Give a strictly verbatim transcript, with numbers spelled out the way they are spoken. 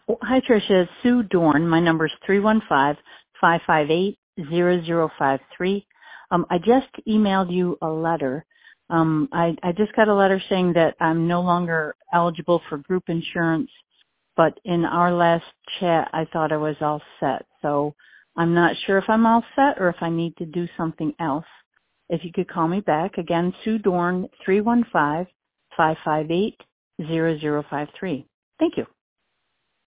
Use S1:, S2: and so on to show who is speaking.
S1: Oh, hi, Tricia. It's Sue Dorn. My number is three one five, five five eight, zero zero five three. Um, I just emailed you a letter. Um, I, I just got a letter saying that I'm no longer eligible for group insurance, but in our last chat, I thought I was all set. So I'm not sure if I'm all set or if I need to do something else. If you could call me back, again, Sue Dorn, three one five, five five eight, zero zero five three. Thank you.